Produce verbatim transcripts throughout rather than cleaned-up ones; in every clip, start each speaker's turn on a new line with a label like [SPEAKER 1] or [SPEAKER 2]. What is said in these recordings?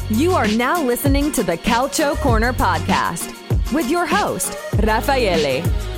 [SPEAKER 1] You are now listening to the Calcio Corner podcast with your host, Raffaele.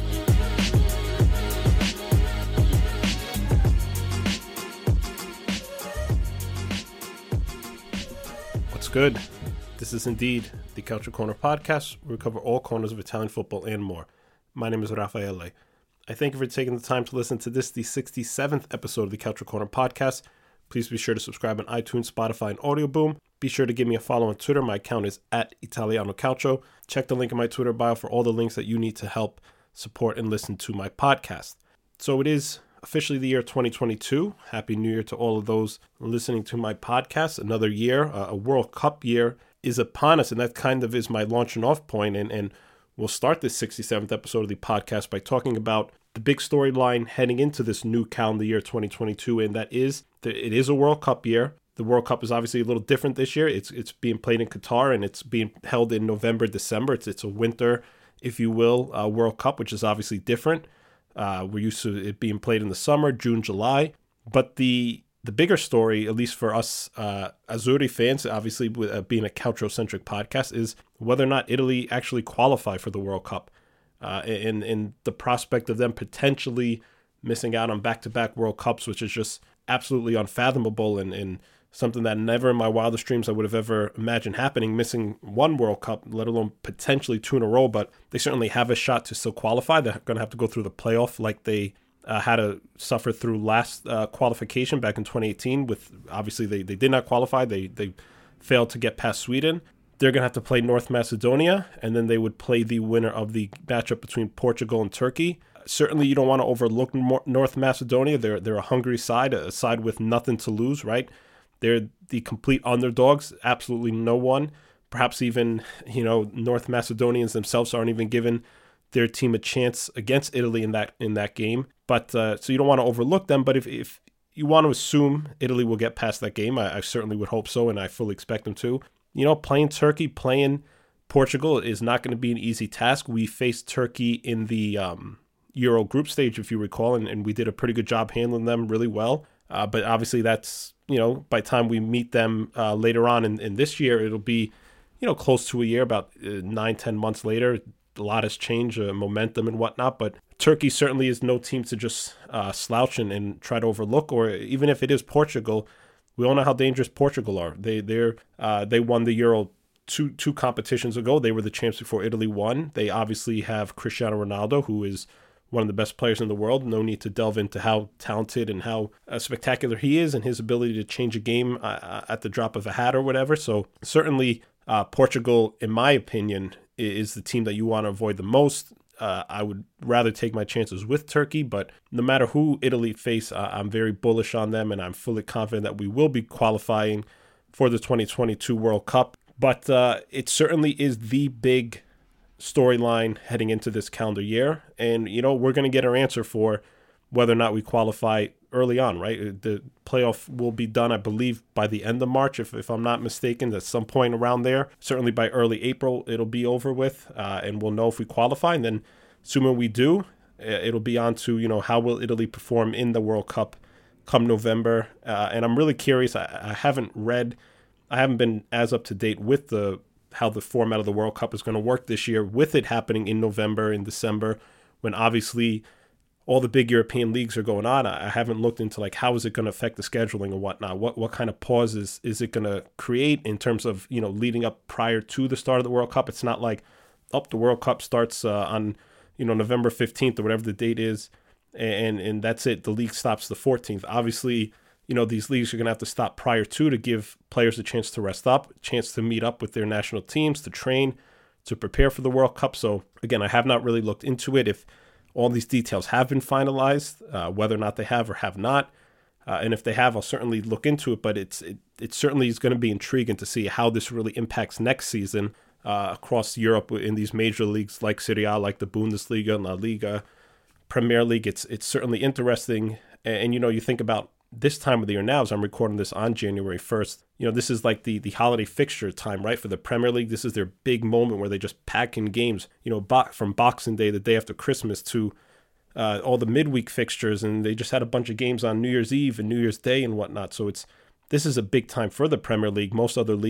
[SPEAKER 2] What's good? This is indeed the Calcio Corner podcast, where we cover all corners of Italian football and more. My name is Raffaele. I thank you for taking the time to listen to this, the sixty-seventh episode of the Calcio Corner podcast. Please be sure to subscribe on iTunes, Spotify, and Audio Boom. Be sure to give me a follow on Twitter. My account is at Italiano Calcio. Check the link in my Twitter bio for all the links that you need to help support and listen to my podcast. So it is officially the year twenty twenty-two. Happy New Year to all of those listening to my podcast. Another year, uh, a World Cup year is upon us, and that kind of is my launching off point. And, and we'll start this sixty-seventh episode of the podcast by talking about the big storyline heading into this new calendar year twenty twenty-two, and that is that it is a World Cup year. The World Cup is obviously a little different this year. It's it's being played in Qatar, and it's being held in November, December. It's it's a winter, if you will, uh, World Cup, which is obviously different. Uh, we're used to it being played in the summer, June, July. But the the bigger story, at least for us uh, Azzurri fans, obviously with, uh, being a Calcio-centric podcast, is whether or not Italy actually qualify for the World Cup. Uh, and, and the prospect of them potentially missing out on back-to-back World Cups, which is just absolutely unfathomable and, and something that never in my wildest dreams I would have ever imagined happening, missing one World Cup, let alone potentially two in a row. But they certainly have a shot to still qualify. They're going to have to go through the playoff like they uh, had to suffer through last uh, qualification back in twenty eighteen. With obviously they, they did not qualify. They, they failed to get past Sweden. They're going to have to play North Macedonia, and then they would play the winner of the matchup between Portugal and Turkey. Certainly, you don't want to overlook North Macedonia. They're they're a hungry side, a side with nothing to lose, right? They're the complete underdogs. Absolutely no one, perhaps even, you know, North Macedonians themselves aren't even giving their team a chance against Italy in that in that game. But uh, so you don't want to overlook them. But if, if you want to assume Italy will get past that game, I, I certainly would hope so, and I fully expect them to. You know, playing Turkey, playing Portugal is not going to be an easy task. We faced Turkey in the um, Euro group stage, if you recall, and, and we did a pretty good job handling them really well. Uh, but obviously that's, you know, by the time we meet them uh, later on in, in this year, it'll be, you know, close to a year, about uh, nine, ten months later. A lot has changed, uh, momentum and whatnot. But Turkey certainly is no team to just uh, slouch and, and try to overlook, or even if it is Portugal, we all know how dangerous Portugal are. They they're uh, they won the Euro two two competitions ago. They were the champs before Italy won. They obviously have Cristiano Ronaldo, who is one of the best players in the world. No need to delve into how talented and how uh, spectacular he is and his ability to change a game uh, at the drop of a hat or whatever. So certainly uh, Portugal, in my opinion, is the team that you want to avoid the most. Uh, I would rather take my chances with Turkey, but no matter who Italy face, uh, I'm very bullish on them, and I'm fully confident that we will be qualifying for the twenty twenty-two World Cup. But uh, it certainly is the big storyline heading into this calendar year, and you know we're going to get our answer for whether or not we qualify early on, right? The playoff will be done, I believe, by the end of March, if, if I'm not mistaken, at some point around there. Certainly by early April, it'll be over with, uh, and we'll know if we qualify. And then, assuming we do, it'll be on to, you know, how will Italy perform in the World Cup come November. Uh, and I'm really curious. I, I haven't read, I haven't been as up to date with the how the format of the World Cup is going to work this year, with it happening in November and December, when obviously all the big European leagues are going on. I haven't looked into like how is it going to affect the scheduling and whatnot. What what kind of pauses is it going to create in terms of, you know, leading up prior to the start of the World Cup? It's not like, oh, the World Cup starts uh, on, you know, November fifteenth or whatever the date is, and and that's it. The league stops the fourteenth. Obviously, you know, these leagues are going to have to stop prior to to give players a chance to rest up, a chance to meet up with their national teams, to train, to prepare for the World Cup. So again, I have not really looked into it. If all these details have been finalized, uh, whether or not they have or have not. Uh, and if they have, I'll certainly look into it. But it's it, it certainly is going to be intriguing to see how this really impacts next season uh, across Europe in these major leagues like Serie A, like the Bundesliga, La Liga, Premier League. It's it's certainly interesting. And, and, you know, you think about this time of the year now, as I'm recording this on January first, you know, this is like the, the holiday fixture time, right? For the Premier League, this is their big moment where they just pack in games, you know, bo- from Boxing Day, the day after Christmas, to uh, all the midweek fixtures. And they just had a bunch of games on New Year's Eve and New Year's Day and whatnot. So it's this is a big time for the Premier League. Most other leagues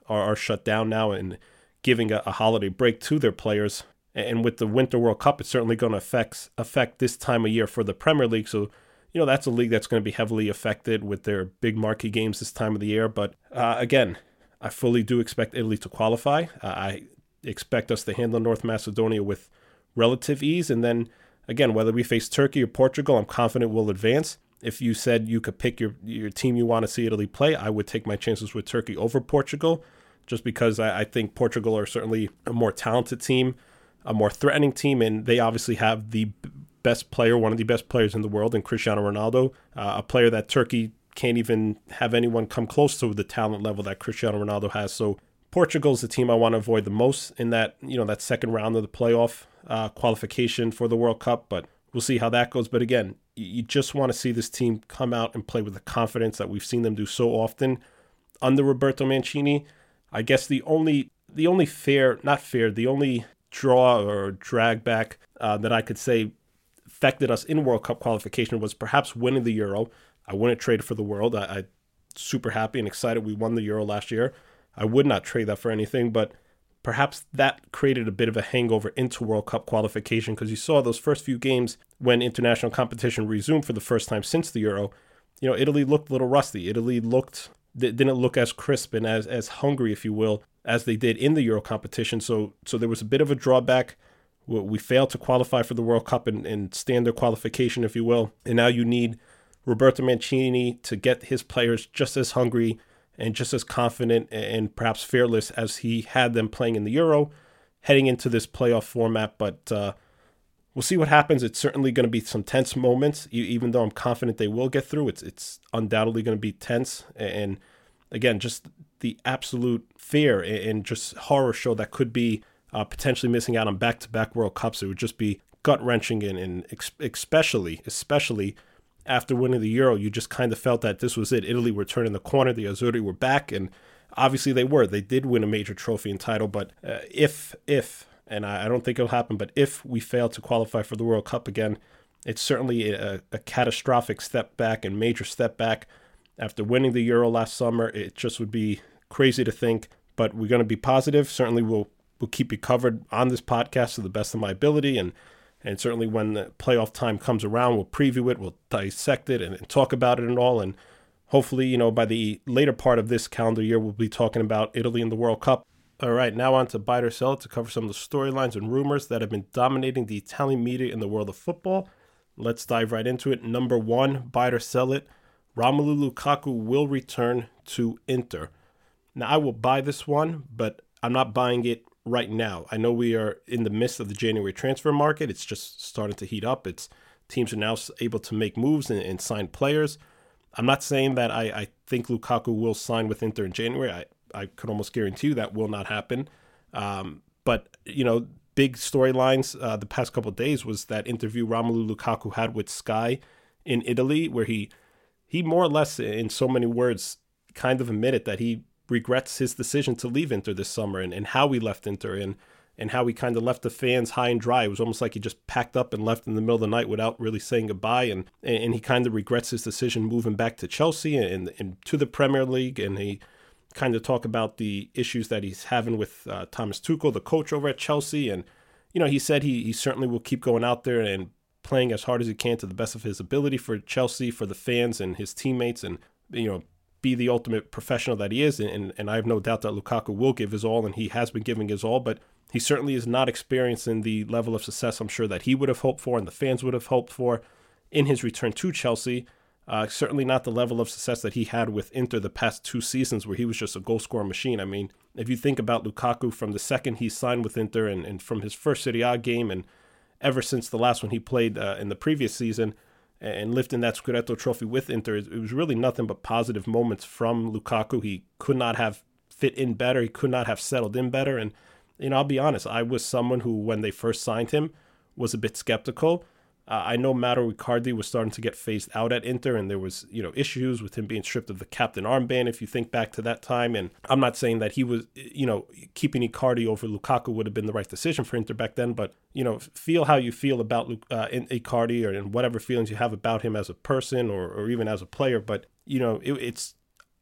[SPEAKER 2] are, are shut down now and giving a, a holiday break to their players. And with the Winter World Cup, it's certainly going to affect affect this time of year for the Premier League. So, you know, that's a league that's going to be heavily affected with their big marquee games this time of the year. But uh, again, I fully do expect Italy to qualify. Uh, I expect us to handle North Macedonia with relative ease. And then, again, whether we face Turkey or Portugal, I'm confident we'll advance. If you said you could pick your, your team you want to see Italy play, I would take my chances with Turkey over Portugal, just because I, I think Portugal are certainly a more talented team, a more threatening team, and they obviously have the best player, one of the best players in the world, in Cristiano Ronaldo, uh, a player that Turkey can't even have anyone come close to the talent level that Cristiano Ronaldo has. So Portugal's the team I want to avoid the most in that, you know, that second round of the playoff uh, qualification for the World Cup, but we'll see how that goes. But again, you just want to see this team come out and play with the confidence that we've seen them do so often under Roberto Mancini. I guess the only, the only fair, not fair, the only draw or drag back uh, that I could say affected us in World Cup qualification was perhaps winning the Euro. I wouldn't trade it for the world. I, I'm super happy and excited we won the Euro last year. I would not trade that for anything, but perhaps that created a bit of a hangover into World Cup qualification, because you saw those first few games when international competition resumed for the first time since the Euro. You know, Italy looked a little rusty. Italy looked didn't look as crisp and as as hungry, if you will, as they did in the Euro competition. So so there was a bit of a drawback. We failed to qualify for the World Cup in, in standard qualification, if you will. And now you need Roberto Mancini to get his players just as hungry and just as confident and perhaps fearless as he had them playing in the Euro, heading into this playoff format. But uh, we'll see what happens. It's certainly going to be some tense moments, even though I'm confident they will get through. It's it's undoubtedly going to be tense. And again, just the absolute fear and just horror show that could be uh, potentially missing out on back-to-back World Cups. It would just be gut-wrenching, and, and especially, especially after winning the Euro, you just kind of felt that this was it. Italy were turning the corner. The Azzurri were back, and obviously they were. They did win a major trophy and title, but uh, if, if, and I don't think it'll happen, but if we fail to qualify for the World Cup again, it's certainly a, a catastrophic step back and major step back. After winning the Euro last summer, it just would be crazy to think, but we're going to be positive. Certainly we'll we'll keep you covered on this podcast to the best of my ability, and and certainly when the playoff time comes around, we'll preview it, we'll dissect it, and, and talk about it and all, and hopefully, you know, by the later part of this calendar year, we'll be talking about Italy in the World Cup. All right, now on to Buy It or Sell It to cover some of the storylines and rumors that have been dominating the Italian media in the world of football. Let's dive right into it. Number one, Buy It or Sell It. Romelu Lukaku will return to Inter. Now, I will buy this one, but I'm not buying it right now. I know we are in the midst of the January transfer market. It's just starting to heat up. It's teams are now able to make moves and, and sign players. I'm not saying that I, I think Lukaku will sign with Inter in January. I, I could almost guarantee you that will not happen. Um, but, you know, big storylines uh, the past couple of days was that interview Romelu Lukaku had with Sky in Italy, where he he more or less, in so many words, kind of admitted that he regrets his decision to leave Inter this summer, and, and how he left Inter, and, and how he kind of left the fans high and dry. It was almost like he just packed up and left in the middle of the night without really saying goodbye, and, and he kind of regrets his decision moving back to Chelsea and, and to the Premier League, and he kind of talk about the issues that he's having with uh, Thomas Tuchel, the coach over at Chelsea. And, you know, he said he, he certainly will keep going out there and playing as hard as he can to the best of his ability for Chelsea, for the fans and his teammates, and, you know, be the ultimate professional that he is. And, and I have no doubt that Lukaku will give his all, and he has been giving his all, but he certainly is not experiencing the level of success I'm sure that he would have hoped for and the fans would have hoped for in his return to Chelsea. Uh, certainly not the level of success that he had with Inter the past two seasons, where he was just a goal-scoring machine. I mean, if you think about Lukaku from the second he signed with Inter, and, and from his first Serie A game, and ever since the last one he played uh, in the previous season, and lifting that Scudetto trophy with Inter, it was really nothing but positive moments from Lukaku. He could not have fit in better. He could not have settled in better. And, you know, I'll be honest, I was someone who, when they first signed him, was a bit skeptical. Uh, I know Mauro Icardi was starting to get phased out at Inter, and there was, you know, issues with him being stripped of the captain armband, if you think back to that time. And I'm not saying that he was, you know, keeping Icardi over Lukaku would have been the right decision for Inter back then, but, you know, feel how you feel about uh, Icardi, or and whatever feelings you have about him as a person, or, or even as a player. But, you know, it, it's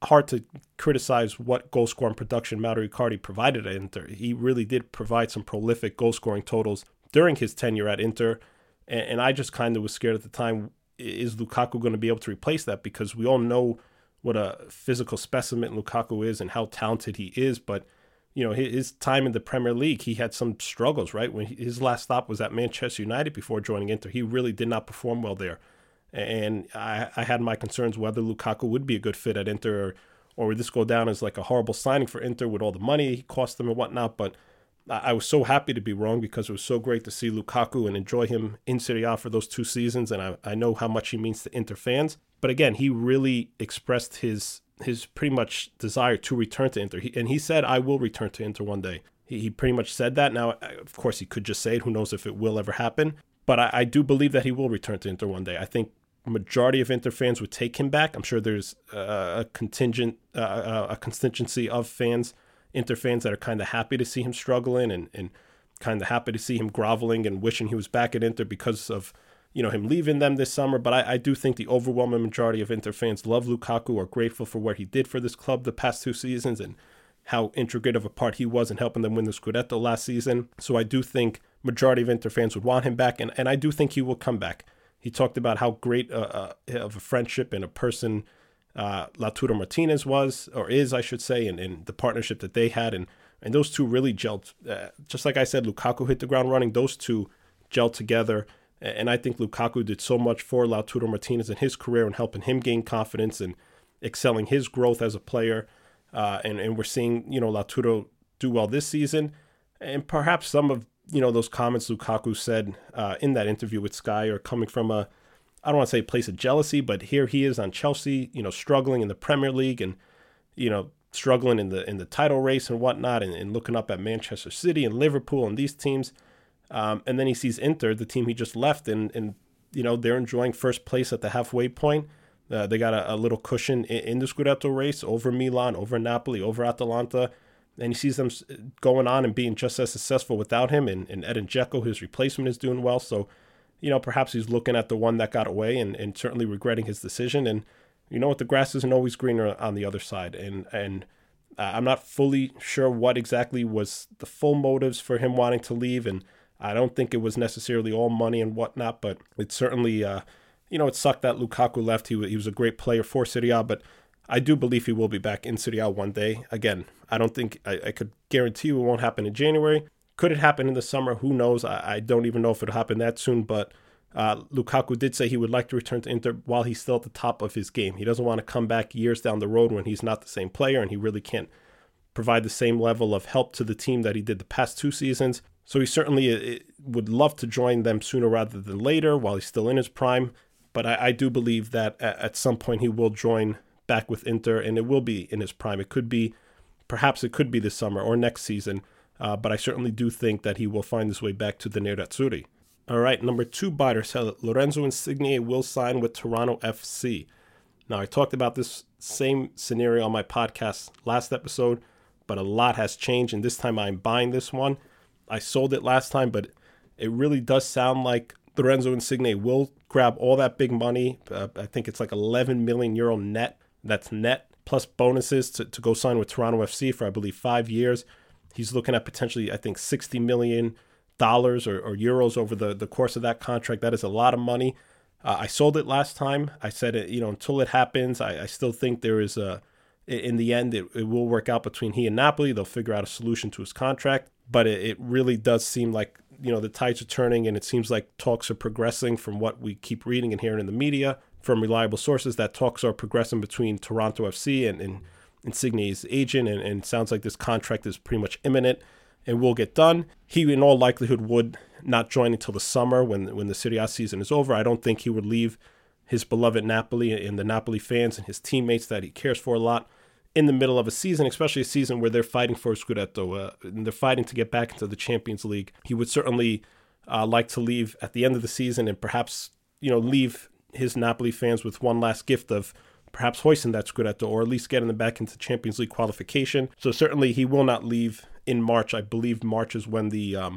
[SPEAKER 2] hard to criticize what goal scoring production Mauro Icardi provided at Inter. He really did provide some prolific goal scoring totals during his tenure at Inter. And, and I just kind of was scared at the time, is Lukaku going to be able to replace that? Because we all know what a physical specimen Lukaku is and how talented he is. But, you know, his time in the Premier League, he had some struggles, right? When his last stop was at Manchester United before joining Inter, he really did not perform well there. And I, I had my concerns whether Lukaku would be a good fit at Inter, or, or would this go down as like a horrible signing for Inter with all the money he cost them and whatnot. But I, I was so happy to be wrong, because it was so great to see Lukaku and enjoy him in Serie A for those two seasons. And I, I know how much he means to Inter fans. But again, he really expressed his his pretty much desire to return to Inter. He, and he said, I will return to Inter one day. He, he pretty much said that. Now, of course, he could just say it. Who knows if it will ever happen. But I, I do believe that he will return to Inter one day. I think majority of Inter fans would take him back. I'm sure there's uh, a contingent, uh, a constituency of fans, Inter fans, that are kind of happy to see him struggling and, and kind of happy to see him groveling and wishing he was back at Inter because of, you know, him leaving them this summer. But I, I do think the overwhelming majority of Inter fans love Lukaku, are grateful for what he did for this club the past two seasons and how intricate of a part he was in helping them win the Scudetto last season. So I do think majority of Inter fans would want him back, and, and I do think he will come back. He talked about how great uh, uh, of a friendship and a person uh, Lautaro Martinez was, or is, I should say, and, and the partnership that they had. And, and those two really gelled. Uh, just like I said, Lukaku hit the ground running. Those two gelled together. And I think Lukaku did so much for Lautaro Martinez in his career and helping him gain confidence and excelling his growth as a player. Uh, and, and we're seeing, you know, Lautaro do well this season. And perhaps some of you know, those comments Lukaku said uh, in that interview with Sky are coming from a, I don't want to say a place of jealousy, but here he is on Chelsea, you know, struggling in the Premier League and, you know, struggling in the in the title race and whatnot, and, and looking up at Manchester City and Liverpool and these teams. Um, and then he sees Inter, the team he just left, and, and you know, they're enjoying first place at the halfway point. Uh, they got a, a little cushion in, in the Scudetto race over Milan, over Napoli, over Atalanta. And he sees them going on and being just as successful without him. And, and Edin Dzeko, his replacement, is doing well. So, you know, perhaps he's looking at the one that got away and, and certainly regretting his decision. And you know what? The grass isn't always greener on the other side. And and I'm not fully sure what exactly was the full motives for him wanting to leave. And I don't think it was necessarily all money and whatnot. But it certainly, uh, you know, it sucked that Lukaku left. He, he was a great player for Serie A. But I do believe he will be back in Serie A one day. Again, I don't think I, I could guarantee you it won't happen in January. Could it happen in the summer? Who knows? I, I don't even know if it'll happen that soon. But uh, Lukaku did say he would like to return to Inter while he's still at the top of his game. He doesn't want to come back years down the road when he's not the same player and he really can't provide the same level of help to the team that he did the past two seasons. So he certainly uh, would love to join them sooner rather than later while he's still in his prime. But I, I do believe that at, at some point he will join back with Inter, and it will be in his prime. It could be, perhaps it could be this summer or next season, uh, but I certainly do think that he will find his way back to the Nerazzurri. All right, number two biter said Lorenzo Insigne will sign with Toronto F C. Now, I talked about this same scenario on my podcast last episode, but a lot has changed, and this time I'm buying this one. I sold it last time, but it really does sound like Lorenzo Insigne will grab all that big money. Uh, I think it's like eleven million euro net. That's net, plus bonuses to, to go sign with Toronto F C for, I believe, five years. He's looking at potentially, I think, sixty million dollars or, or euros over the, the course of that contract. That is a lot of money. Uh, I sold it last time. I said, it, you know, until it happens, I, I still think there is a, in the end, it, it will work out between he and Napoli. They'll figure out a solution to his contract. But it, it really does seem like, you know, the tides are turning, and it seems like talks are progressing from what we keep reading and hearing in the media from reliable sources, that talks are progressing between Toronto F C and, and Insigne's agent, and, and it sounds like this contract is pretty much imminent and will get done. He, in all likelihood, would not join until the summer when, when the Serie A season is over. I don't think he would leave his beloved Napoli and the Napoli fans and his teammates that he cares for a lot in the middle of a season, especially a season where they're fighting for a Scudetto, uh, and they're fighting to get back into the Champions League. He would certainly uh, like to leave at the end of the season and perhaps, you know, leave his Napoli fans with one last gift of perhaps hoisting that Scudetto, or at least getting them back into Champions League qualification. So certainly he will not leave in March. I believe March is when the um,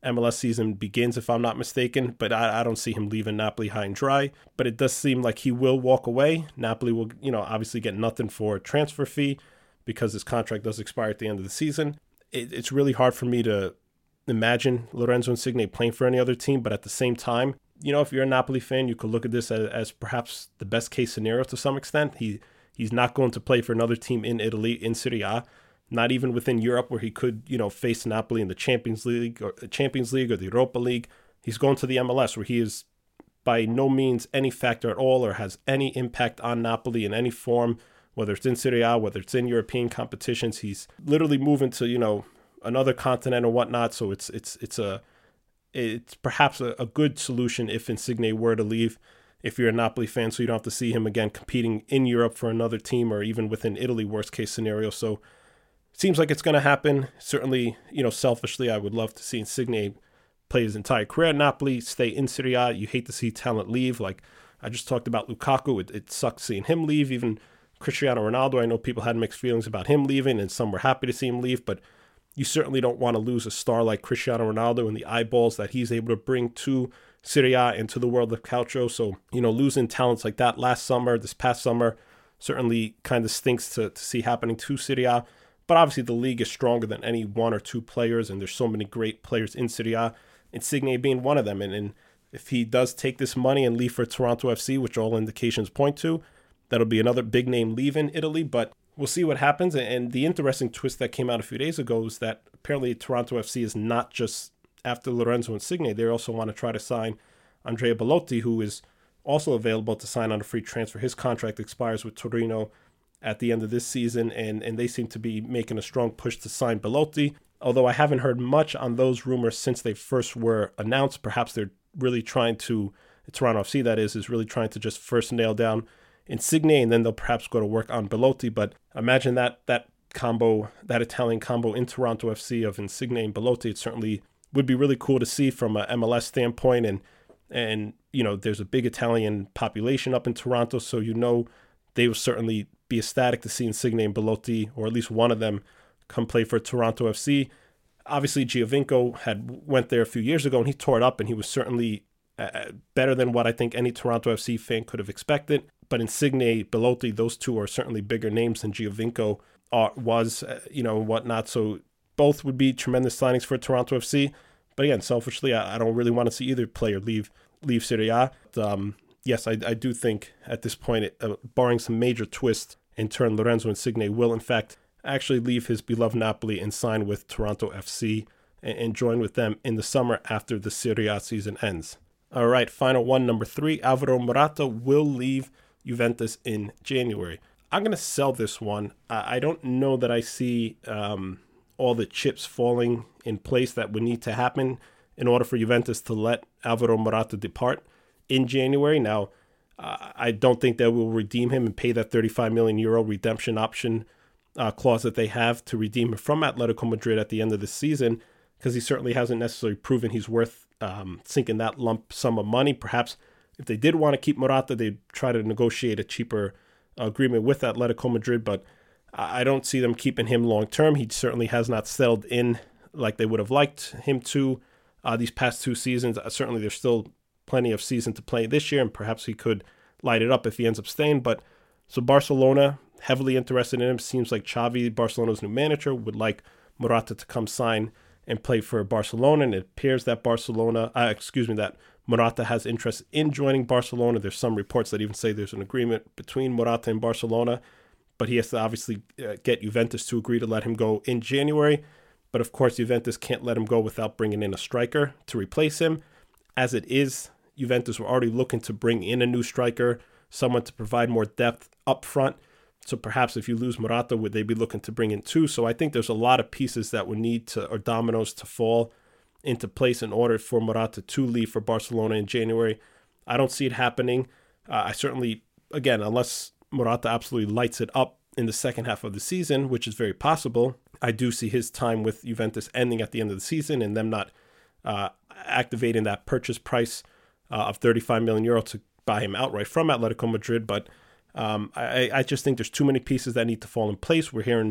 [SPEAKER 2] M L S season begins, if I'm not mistaken, but I, I don't see him leaving Napoli high and dry. But it does seem like he will walk away. Napoli will, you know, obviously get nothing for a transfer fee because his contract does expire at the end of the season. It, it's really hard for me to imagine Lorenzo Insigne playing for any other team, but at the same time, you know, if you're a Napoli fan, you could look at this as, as perhaps the best case scenario to some extent. He he's not going to play for another team in Italy, in Serie A, not even within Europe where he could, you know, face Napoli in the Champions League or the Champions League or the Europa League. He's going to the M L S where he is by no means any factor at all or has any impact on Napoli in any form, whether it's in Serie A, whether it's in European competitions. He's literally moving to, you know, another continent or whatnot. So it's it's it's a it's perhaps a, a good solution if Insigne were to leave, if you're a Napoli fan, so you don't have to see him again competing in Europe for another team or even within Italy, worst case scenario. So it seems like it's going to happen. Certainly, you know, selfishly, I would love to see Insigne play his entire career at Napoli, stay in Serie A. You hate to see talent leave. Like I just talked about Lukaku. It, it sucks seeing him leave. Even Cristiano Ronaldo, I know people had mixed feelings about him leaving and some were happy to see him leave, but you certainly don't want to lose a star like Cristiano Ronaldo and the eyeballs that he's able to bring to Serie A and to the world of calcio. So, you know, losing talents like that last summer, this past summer, certainly kind of stinks to, to see happening to Serie A. But obviously the league is stronger than any one or two players, and there's so many great players in Serie A, Insigne being one of them. And, and if he does take this money and leave for Toronto F C, which all indications point to, that'll be another big name leave in Italy. But we'll see what happens. And the interesting twist that came out a few days ago is that apparently Toronto F C is not just after Lorenzo Insigne. They also want to try to sign Andrea Belotti, who is also available to sign on a free transfer. His contract expires with Torino at the end of this season, and, and they seem to be making a strong push to sign Belotti. Although I haven't heard much on those rumors since they first were announced. Perhaps they're really trying to, Toronto F C that is, is really trying to just first nail down Insigne, and then they'll perhaps go to work on Belotti. But imagine that that combo, that Italian combo in Toronto F C of Insigne and Belotti. It certainly would be really cool to see from a M L S standpoint. And, and you know, there's a big Italian population up in Toronto, so you know they will certainly be ecstatic to see Insigne and Belotti, or at least one of them, come play for Toronto F C. Obviously, Giovinco had went there a few years ago, and he tore it up, and he was certainly uh, better than what I think any Toronto F C fan could have expected. But Insigne, Belotti, those two are certainly bigger names than Giovinco are, was, uh, you know, and whatnot. So both would be tremendous signings for Toronto F C. But again, selfishly, I, I don't really want to see either player leave leave Serie A. But, um, yes, I, I do think at this point, it, uh, barring some major twists, in turn, Lorenzo Insigne will, in fact, actually leave his beloved Napoli and sign with Toronto F C and, and join with them in the summer after the Serie A season ends. All right, final one, number three, Alvaro Morata will leave Juventus in January. I'm going to sell this one. I don't know that I see um, all the chips falling in place that would need to happen in order for Juventus to let Alvaro Morata depart in January. Now, uh, I don't think they will redeem him and pay that thirty-five million euro redemption option uh, clause that they have to redeem him from Atletico Madrid at the end of the season, because he certainly hasn't necessarily proven he's worth um, sinking that lump sum of money. Perhaps if they did want to keep Morata, they'd try to negotiate a cheaper agreement with Atletico Madrid, but I don't see them keeping him long term. He certainly has not settled in like they would have liked him to uh, these past two seasons. Uh, certainly there's still plenty of season to play this year, and perhaps he could light it up if he ends up staying. But so Barcelona, heavily interested in him. Seems like Xavi, Barcelona's new manager, would like Morata to come sign and play for Barcelona, and it appears that Barcelona, uh, excuse me, that Morata has interest in joining Barcelona. There's some reports that even say there's an agreement between Morata and Barcelona, but he has to obviously uh, get Juventus to agree to let him go in January. But of course, Juventus can't let him go without bringing in a striker to replace him. As it is, Juventus were already looking to bring in a new striker, someone to provide more depth up front. So perhaps if you lose Morata, would they be looking to bring in two? So I think there's a lot of pieces that would need to, or dominoes to fall into place in order for Morata to leave for Barcelona in January. I don't see it happening. Uh, I certainly, again, unless Morata absolutely lights it up in the second half of the season, which is very possible, I do see his time with Juventus ending at the end of the season and them not uh, activating that purchase price uh, of thirty-five million euro to buy him outright from Atletico Madrid. But um, I, I just think there's too many pieces that need to fall in place. We're hearing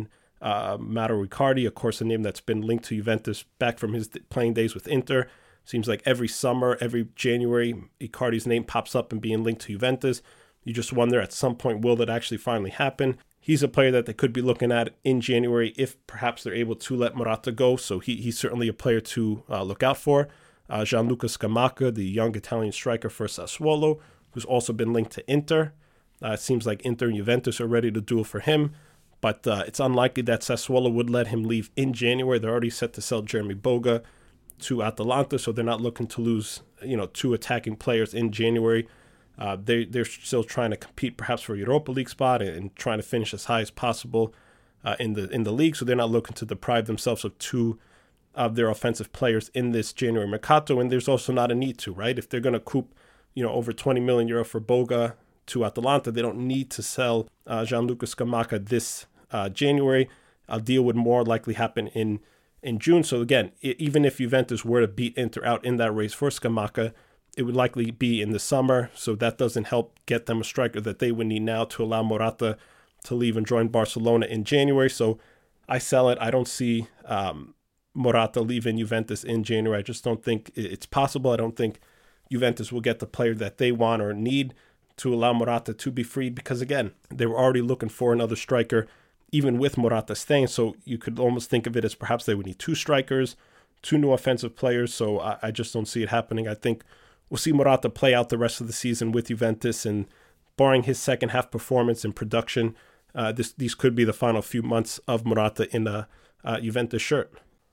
[SPEAKER 2] Uh, Mauro Icardi, of course, a name that's been linked to Juventus back from his playing days with Inter. Seems like every summer, every January, Icardi's name pops up and being linked to Juventus. You just wonder at some point, will that actually finally happen? He's a player that they could be looking at in January if perhaps they're able to let Morata go. So he, he's certainly a player to uh, look out for. Uh, Gianluca Scamacca, the young Italian striker for Sassuolo, who's also been linked to Inter. Uh, it seems like Inter and Juventus are ready to duel for him. But uh, it's unlikely that Sassuolo would let him leave in January. They're already set to sell Jeremy Boga to Atalanta, so they're not looking to lose, you know, two attacking players in January. Uh, they, they're still trying to compete perhaps for a Europa League spot and, and trying to finish as high as possible uh, in the in the league. So they're not looking to deprive themselves of two of their offensive players in this January mercato. And there's also not a need to, right? If they're going to coup, you know, over twenty million euro for Boga to Atalanta, they don't need to sell uh, Gianluca Scamacca this Uh, January. A deal would more likely happen in in June. So again, it, even if Juventus were to beat Inter out in that race for Scamacca, it would likely be in the summer. So that doesn't help get them a striker that they would need now to allow Morata to leave and join Barcelona in January. So I sell it. I don't see um, Morata leaving Juventus in January. I just don't think it's possible. I don't think Juventus will get the player that they want or need to allow Morata to be freed, because again, they were already looking for another striker even with Morata staying. So you could almost think of it as perhaps they would need two strikers, two new offensive players. So I, I just don't see it happening. I think we'll see Morata play out the rest of the season with Juventus, and barring his second half performance and production, uh, this these could be the final few months of Morata in a uh, Juventus shirt.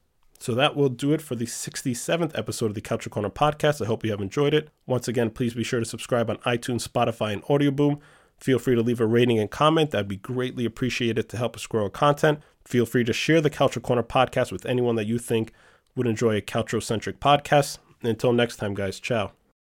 [SPEAKER 2] So that will do it for the sixty-seventh episode of the Calcio Corner podcast. I hope you have enjoyed it. Once again, please be sure to subscribe on iTunes, Spotify, and Audioboom. Feel free to leave a rating and comment. That'd be greatly appreciated to help us grow our content. Feel free to share the Calcio Corner podcast with anyone that you think would enjoy a Calcio-centric podcast. Until next time, guys, ciao.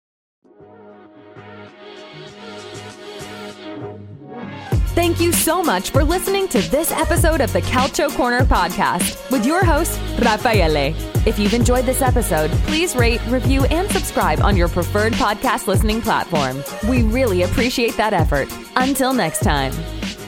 [SPEAKER 1] Thank you so much for listening to this episode of the Calcio Corner podcast with your host, Raffaele. If you've enjoyed this episode, please rate, review, and subscribe on your preferred podcast listening platform. We really appreciate that effort. Until next time.